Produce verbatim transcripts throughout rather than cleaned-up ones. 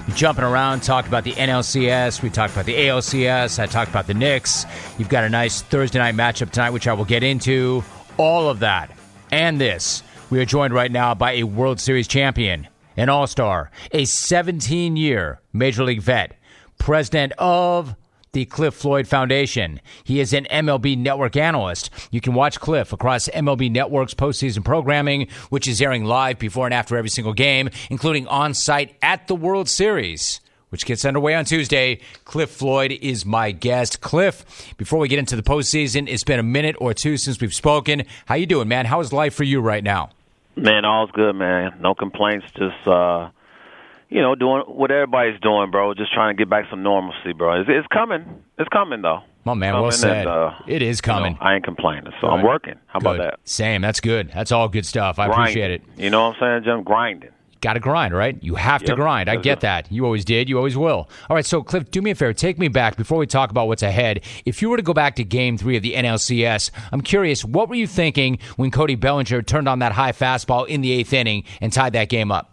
Jumping around, talked about the N L C S. We talked about the A L C S. I talked about the Knicks. You've got a nice Thursday night matchup tonight, which I will get into. All of that and this. We are joined right now by a World Series champion, an all-star, a seventeen-year Major League vet, president of the Cliff Floyd Foundation. He is an M L B Network analyst. You can watch Cliff across M L B Network's postseason programming, which is airing live before and after every single game, including on-site at the World Series, which gets underway on Tuesday. Cliff Floyd is my guest. Cliff, before we get into the postseason, it's been a minute or two since we've spoken. How you doing, man? How is life for you right now? Man, all's good, man. No complaints. Just, uh, you know, doing what everybody's doing, bro. Just trying to get back some normalcy, bro. It's, it's coming. It's coming, though. Oh, man, well said. And, uh, it is coming. You know, I ain't complaining, so good. I'm working. How good. about that? Same. That's good. That's all good stuff. I grinding. appreciate it. You know what I'm saying, Jim? Grinding. Got to grind, right? You have yep. to grind. I Yes, get sir. that. You always did. You always will. All right, so, Cliff, do me a favor. Take me back before we talk about what's ahead. If you were to go back to Game three of the N L C S, I'm curious, what were you thinking when Cody Bellinger turned on that high fastball in the eighth inning and tied that game up?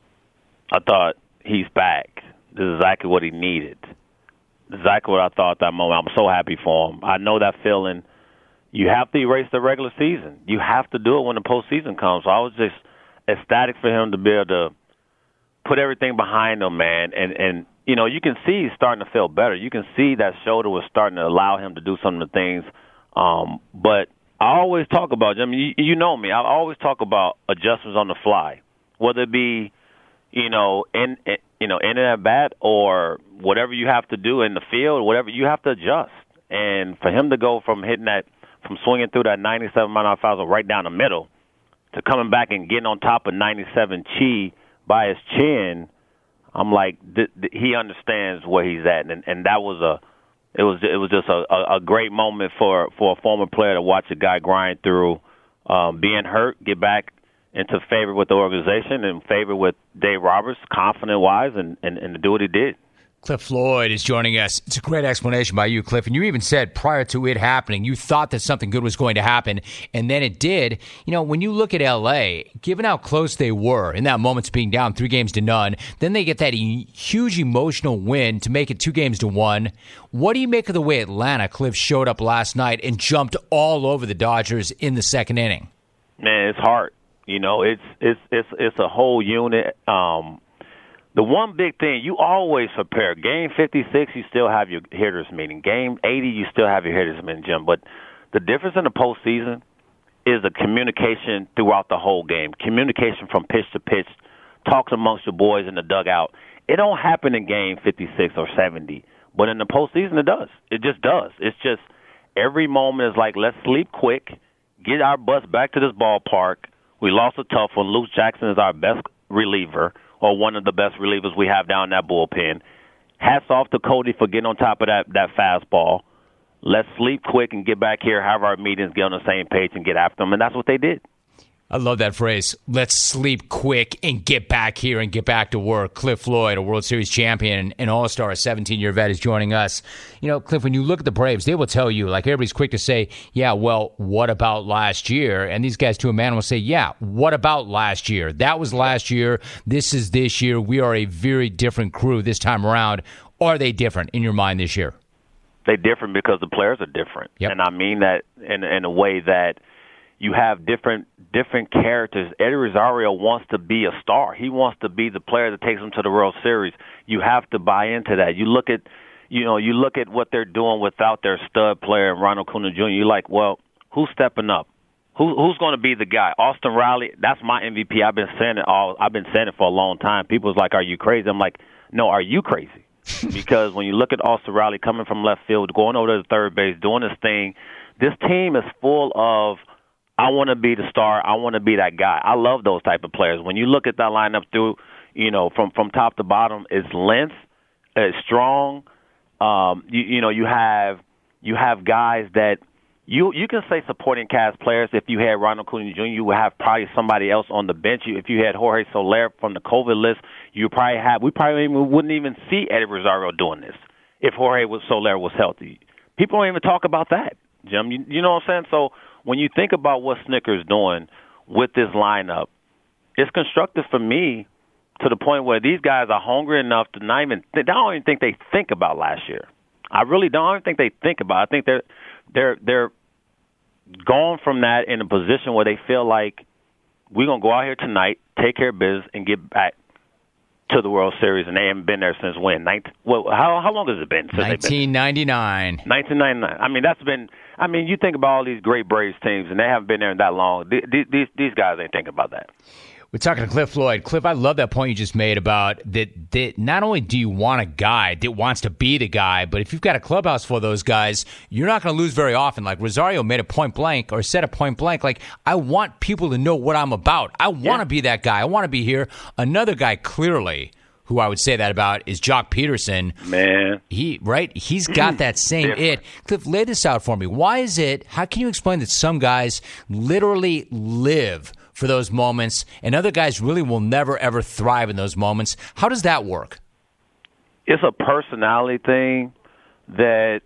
I thought, he's back. This is exactly what he needed. Exactly what I thought at that moment. I'm so happy for him. I know that feeling. You have to erase the regular season. You have to do it when the postseason comes. So I was just ecstatic for him to be able to put everything behind him, man. And, and you know, you can see he's starting to feel better. You can see that shoulder was starting to allow him to do some of the things. Um, but I always talk about, I mean, you, you know me, I always talk about adjustments on the fly, whether it be, you know, in, in you know, in at bat or whatever you have to do in the field, whatever, you have to adjust. And for him to go from hitting that, from swinging through that ninety-seven mile an hour fastball right down the middle to coming back and getting on top of ninety-seven Chi by his chin, I'm like, th- th- he understands where he's at, and and that was a, it was it was just a, a, a great moment for, for a former player to watch a guy grind through, um, being hurt, get back into favor with the organization and favor with Dave Roberts, confident wise, and, and and to do what he did. Cliff Floyd is joining us. It's a great explanation by you, Cliff. And you even said prior to it happening, you thought that something good was going to happen, and then it did. You know, when you look at L A, given how close they were in that moment to being down three games to none, then they get that e- huge emotional win to make it two games to one. What do you make of the way Atlanta, Cliff, showed up last night and jumped all over the Dodgers in the second inning? Man, it's hard. You know, it's it's it's it's a whole unit. Um, The one big thing, you always prepare. Game fifty-six, you still have your hitters meeting. Game eighty, you still have your hitters meeting, Jim. But the difference in the postseason is the communication throughout the whole game. Communication from pitch to pitch, talks amongst your boys in the dugout. It don't happen in game fifty-six or seventy. But in the postseason, it does. It just does. It's just every moment is like, let's sleep quick, get our butts back to this ballpark. We lost a tough one. Luke Jackson is our best reliever, or one of the best relievers we have down in that bullpen. Hats off to Cody for getting on top of that, that fastball. Let's sleep quick and get back here, have our meetings, get on the same page, and get after them. And that's what they did. I love that phrase. Let's sleep quick and get back here and get back to work. Cliff Floyd, a World Series champion and all-star, a seventeen-year vet, is joining us. You know, Cliff, when you look at the Braves, they will tell you, like everybody's quick to say, yeah, well, what about last year? And these guys to a man will say, yeah, what about last year? That was last year. This is this year. We are a very different crew this time around. Are they different in your mind this year? They're different because the players are different. Yep. And I mean that in, in a way that you have different different characters. Eddie Rosario wants to be a star. He wants to be the player that takes them to the World Series. You have to buy into that. You look at, you know, you look at what they're doing without their stud player, Ronald Acuna Junior You're like, well, who's stepping up? Who, who's going to be the guy? Austin Riley. That's my M V P. I've been saying it all. I've been saying it for a long time. People's like, are you crazy? I'm like, no, are you crazy? Because when you look at Austin Riley coming from left field, going over to the third base, doing this thing, this team is full of, I want to be the star. I want to be that guy. I love those type of players. When you look at that lineup through, you know, from, from top to bottom, it's length, it's strong. Um, you, you know, you have you have guys that you you can say supporting cast players. If you had Ronald Acuna Junior, you would have probably somebody else on the bench. If you had Jorge Soler from the COVID list, you probably have. We probably even, wouldn't even see Eddie Rosario doing this if Jorge was, Soler was healthy. People don't even talk about that, Jim. You, you know what I'm saying? So when you think about what Snitker's doing with this lineup, it's constructive for me to the point where these guys are hungry enough to not even – I don't even think they think about last year. I really don't. I don't think they think about it. I think they're they're they're gone from that in a position where they feel like we're going to go out here tonight, take care of business, and get back to the World Series, and they haven't been there since when? nineteen, well, how how long has it been? Since nineteen ninety-nine. nineteen ninety-nine. I mean, that's been – I mean, you think about all these great Braves teams, and they haven't been there that long. These, these, these guys ain't thinking about that. We're talking to Cliff Floyd. Cliff, I love that point you just made about that, that not only do you want a guy that wants to be the guy, but if you've got a clubhouse for those guys, you're not going to lose very often. Like Rosario made a point blank or said a point blank, like, I want people to know what I'm about. I want to yeah. be that guy. I want to be here. Another guy clearly who I would say that about is Jock Peterson. Man. He right? He's got that same it. Cliff, lay this out for me. Why is it, how can you explain that some guys literally live for those moments, and other guys really will never, ever thrive in those moments? How does that work? It's a personality thing that,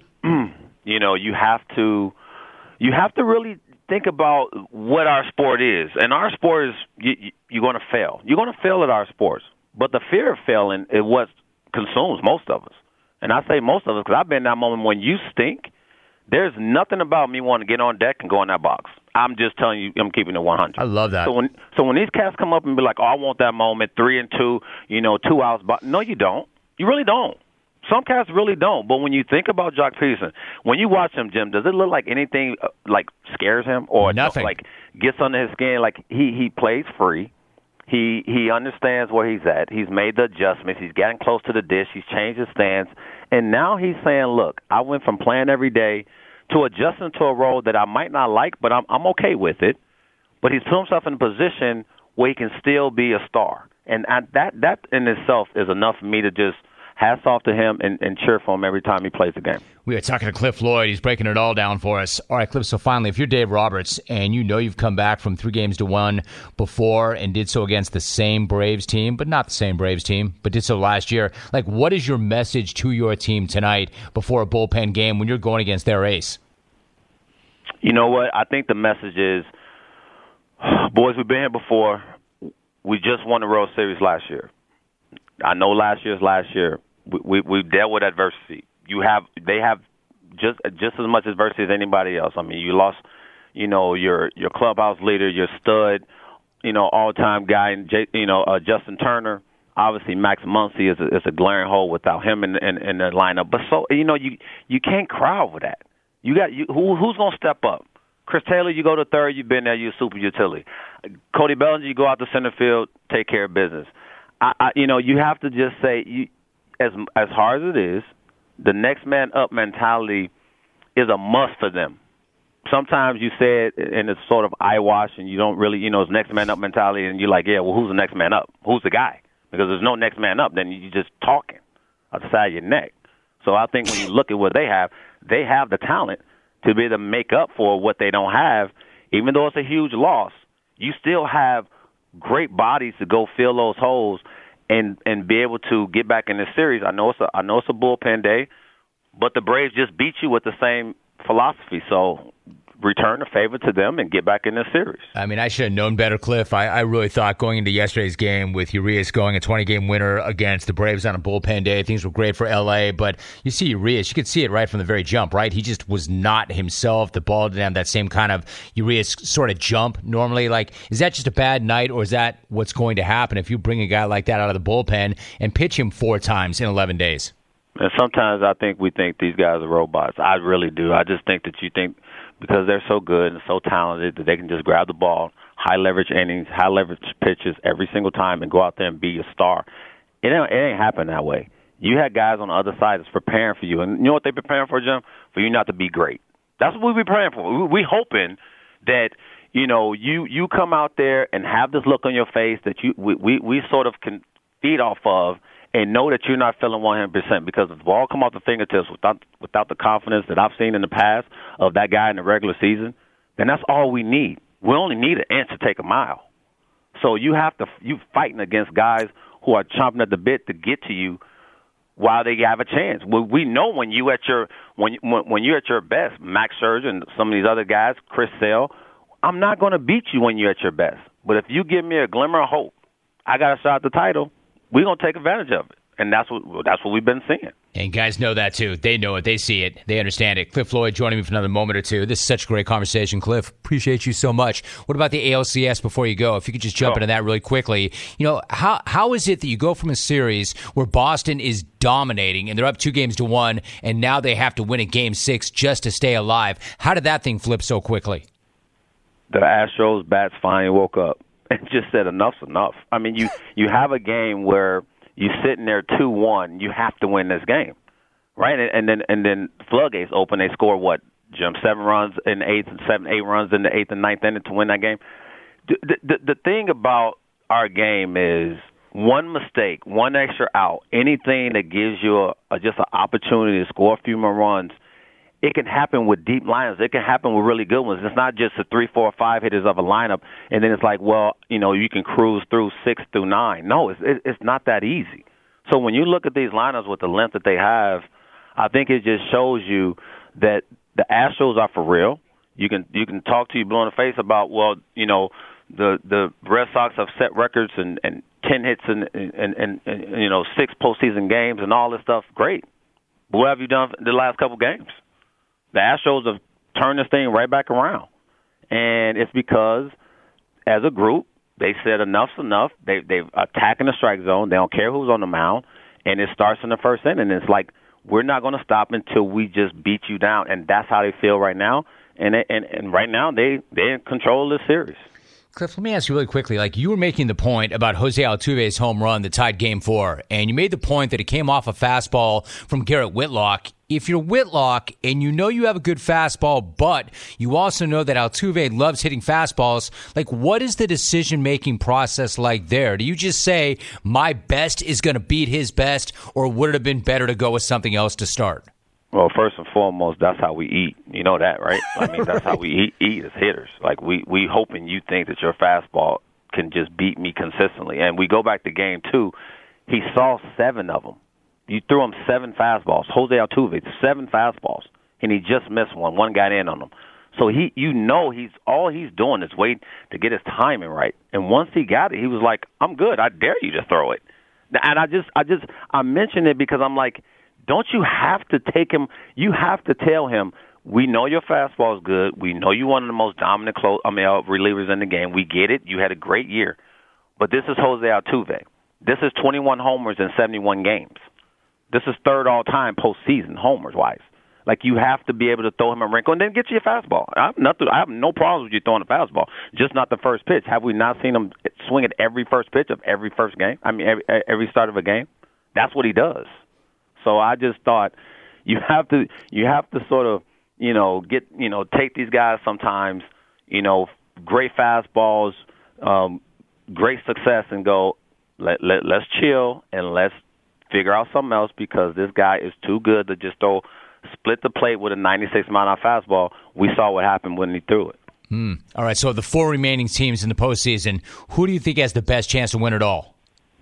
you know, you have to you have to really think about what our sport is. And our sport is, you, you're going to fail. You're going to fail at our sports. But the fear of failing is what consumes most of us. And I say most of us because I've been in that moment when you stink. There's nothing about me wanting to get on deck and go in that box. I'm just telling you, I'm keeping it one hundred. I love that. So when so when these cats come up and be like, oh, I want that moment, three and two, you know, two outs. But no, you don't. You really don't. Some cats really don't. But when you think about Jock Peterson, when you watch him, Jim, does it look like anything uh, like scares him or nothing? Like gets under his skin? Like he he plays free. He he understands where he's at. He's made the adjustments. He's getting close to the dish. He's changed his stance. And now he's saying, look, I went from playing every day to adjusting to a role that I might not like, but I'm I'm okay with it. But he's put himself in a position where he can still be a star. And I, that that in itself is enough for me to just hats off to him and, and cheer for him every time he plays the game. We are talking to Cliff Floyd. He's breaking it all down for us. All right, Cliff, so finally, if you're Dave Roberts and you know you've come back from three games to one before and did so against the same Braves team, but not the same Braves team, but did so last year, like, what is your message to your team tonight before a bullpen game when you're going against their ace? You know what? I think the message is, boys, we've been here before. We just won the World Series last year. I know last year's last year. We, we we've dealt with adversity. You have they have just just as much adversity as anybody else. I mean, you lost, you know, your your clubhouse leader, your stud, you know, all time guy, and you know uh, Justin Turner. Obviously, Max Muncy is a, is a glaring hole without him in, in in the lineup. But so you know, you you can't cry over that. You got you who who's gonna step up? Chris Taylor, you go to third. You've been there. You're a super utility. Cody Bellinger, you go out to center field, take care of business. I, I you know, you have to just say you. As as hard as it is, the next man up mentality is a must for them. Sometimes you say it and it's sort of eyewash and you don't really, you know, it's next man up mentality and you're like, yeah, well, who's the next man up? Who's the guy? Because there's no next man up. Then you're just talking out the side of your neck. So I think when you look at what they have, they have the talent to be able to make up for what they don't have. Even though it's a huge loss, you still have great bodies to go fill those holes and and be able to get back in this series. I know it's a I know it's a bullpen day, but the Braves just beat you with the same philosophy. So return a favor to them and get back in this series. I mean, I should have known better, Cliff. I, I really thought going into yesterday's game with Urias going a twenty-game winner against the Braves on a bullpen day, things were great for L A, but you see Urias, you could see it right from the very jump, right? He just was not himself. The ball didn't have that same kind of Urias sort of jump normally. Like, is that just a bad night, or is that what's going to happen if you bring a guy like that out of the bullpen and pitch him four times in eleven days? And sometimes I think we think these guys are robots. I really do. I just think that you think because they're so good and so talented that they can just grab the ball, high leverage innings, high leverage pitches every single time and go out there and be a star. It ain't, it ain't happen that way. You had guys on the other side that's preparing for you. And you know what they're preparing for, Jim? For you not to be great. That's what we're preparing for. We're hoping that, you know, you, you come out there and have this look on your face that you we, we, we sort of can feed off of and know that you're not feeling one hundred percent because if the ball come off the fingertips without without the confidence that I've seen in the past of that guy in the regular season, then that's all we need. We only need an inch to take a mile. So you have to you fighting against guys who are chomping at the bit to get to you while they have a chance. Well, we know when you at your when when, when you're at your best, Max Scherzer and some of these other guys, Chris Sale, I'm not going to beat you when you're at your best. But if you give me a glimmer of hope, I got a shot at the title. we're going to take advantage of it. And that's what that's what we've been seeing. And guys know that, too. They know it. They see it. They understand it. Cliff Floyd joining me for another moment or two. This is such a great conversation, Cliff. Appreciate you so much. What about the A L C S before you go? If you could just jump Sure. into that really quickly. You know, how how is it that you go from a series where Boston is dominating and they're up two games to one, and now they have to win a game six just to stay alive? How did that thing flip so quickly? The Astros bats finally woke up and just said enough's enough. I mean, you, you have a game where you're sitting there two one, you have to win this game, right? And, and then and then floodgates open. They score what, Jim? Seven runs in the eighth and seven, eight runs in the eighth and ninth inning to win that game. The, the, the thing about our game is one mistake, one extra out, anything that gives you a, a, just an opportunity to score a few more runs, it can happen with deep lineups. It can happen with really good ones. It's not just the three, four, five hitters of a lineup, and then it's like, well, you know, you can cruise through six through nine. No, it's it's not that easy. So when you look at these lineups with the length that they have, I think it just shows you that the Astros are for real. You can you can talk to you blue in the face about, well, you know, the the Red Sox have set records and, and ten hits and and, and and you know six postseason games and all this stuff. Great. But what have you done the last couple games? The Astros have turned this thing right back around. And it's because, as a group, they said enough's enough. They, they've attacking the strike zone. They don't care who's on the mound. And it starts in the first inning. It's like, we're not going to stop until we just beat you down. And that's how they feel right now. And they, and, and right now, they, they're in control of this series. Cliff, let me ask you really quickly. Like, you were making the point about Jose Altuve's home run that tied Game Four, and you made the point that it came off a fastball from Garrett Whitlock. If you're Whitlock and you know you have a good fastball, but you also know that Altuve loves hitting fastballs, like, what is the decision-making process like there? Do you just say, my best is going to beat his best, or would it have been better to go with something else to start? Well, first and foremost, that's how we eat. You know that, right? I mean, that's how we eat, eat as hitters. Like, we, we hoping you think that your fastball can just beat me consistently. And we go back to game two, he saw seven of them. You threw him seven fastballs. Jose Altuve, seven fastballs, and he just missed one. One got in on him. So he, you know, he's all he's doing is waiting to get his timing right. And once he got it, he was like, "I'm good. I dare you to throw it." And I just, I just, I mention it because I'm like, don't you have to take him? You have to tell him, we know your fastball is good. We know you're one of the most dominant close, I mean, uh, relievers in the game. We get it. You had a great year. But this is Jose Altuve. This is twenty-one homers in seventy-one games. This is third all-time postseason homers-wise. Like, you have to be able to throw him a wrinkle and then get you a fastball. I have, nothing, I have no problems with you throwing a fastball, just not the first pitch. Have we not seen him swing at every first pitch of every first game? I mean, every, every start of a game? That's what he does. So I just thought you have to you have to sort of, you know, get, you know, take these guys sometimes, you know, great fastballs, um, great success, and go, let, let, let's chill and let's figure out something else, because this guy is too good to just throw, split the plate with a ninety-six mile an hour fastball. We saw what happened when he threw it. Hmm. All right, so the four remaining teams in the postseason, who do you think has the best chance to win it all?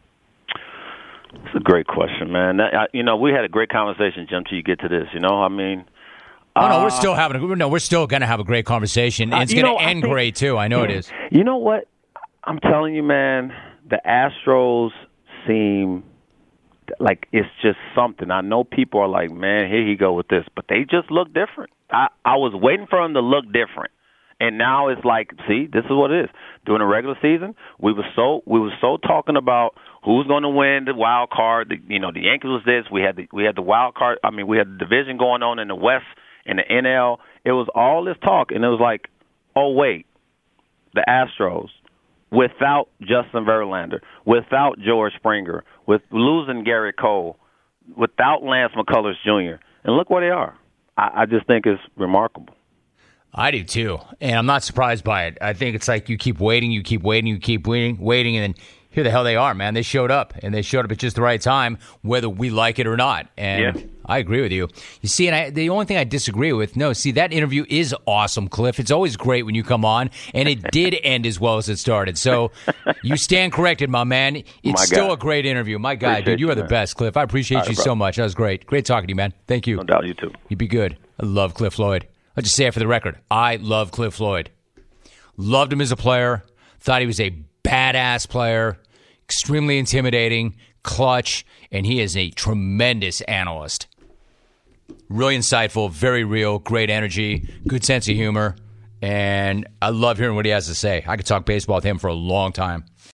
It's a great question, man. I, you know, we had a great conversation, Jim, till you get to this. You know, I mean, oh, no, uh, we're still having a, no, we're still going to have a great conversation, and it's going to end think, great too. I know it is. You know what? I'm telling you, man, the Astros seem like it's just something. I know people are like, man, here you go with this, but they just look different. I, I was waiting for them to look different. And now it's like, see, this is what it is. During the regular season, we were so we were so talking about who's going to win the wild card. The, you know, the Yankees was this. We had the we had the wild card. I mean, we had the division going on in the West and the N L. It was all this talk, and it was like, oh wait, the Astros, without Justin Verlander, without George Springer, with losing Garrett Cole, without Lance McCullers Junior, and look where they are. I, I just think it's remarkable. I do too, and I'm not surprised by it. I think it's like you keep waiting, you keep waiting, you keep waiting, waiting, and then here the hell they are, man. They showed up, and they showed up at just the right time, whether we like it or not. And yeah. I agree with you. You see, and I, the only thing I disagree with, no, see, that interview is awesome, Cliff. It's always great when you come on, and it did end as well as it started. So you stand corrected, my man. It's my still a great interview. My God, appreciate dude, you are the man. Best, Cliff. I appreciate right, you bro. so much. That was great. Great talking to you, man. Thank you. No doubt, you too. You be good. I love Cliff Floyd. I'll just say it for the record. I love Cliff Floyd. Loved him as a player. Thought he was a badass player. extremely intimidating, clutch, and he is a tremendous analyst. Really insightful, very real, great energy, good sense of humor, and I love hearing what he has to say. I could talk baseball with him for a long time.